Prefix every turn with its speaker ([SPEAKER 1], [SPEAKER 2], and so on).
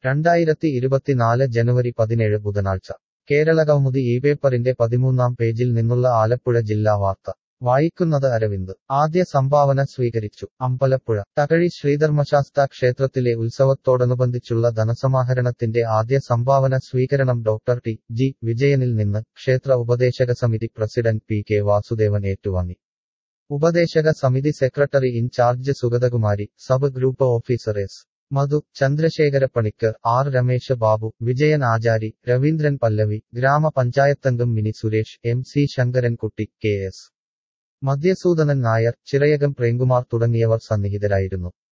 [SPEAKER 1] 2024 ജനുവരി 17 ബുധനാഴ്ച കേരളകൗമുദി ഈ പേപ്പറിന്റെ 13-ാം പേജിൽ നിന്നുള്ള ആലപ്പുഴ ജില്ലാ വാർത്ത വായിക്കുന്നത് അരവിന്ദ്. ആദ്യ സംഭാവന സ്വീകരിച്ചു. അമ്പലപ്പുഴ തകഴി ശ്രീധർമ്മശാസ്താ ക്ഷേത്രത്തിലെ ഉത്സവത്തോടനുബന്ധിച്ചുള്ള ധനസമാഹരണത്തിന്റെ ആദ്യ സംഭാവന സ്വീകരണം ഡോക്ടർ ടി. ജി. വിജയനിൽ നിന്ന് ക്ഷേത്ര ഉപദേശക സമിതി പ്രസിഡന്റ് പി. കെ. വാസുദേവൻ ഏറ്റുവാങ്ങി. ഉപദേശക സമിതി secretary in charge Sugathakumari, sub group officer S. Madhu, Chandrasekhara Panicker, R. Ramesha Babu, Vijayan Achari, Raveendran Pallavi, ഗ്രാമപഞ്ചായത്തംഗം Mini Suresh, M. C. Sankarankutty, K. S. Madhusoodanan Nair, Chirayakam Premkumar തുടങ്ങിയവർ സന്നിഹിതരായിരുന്നു.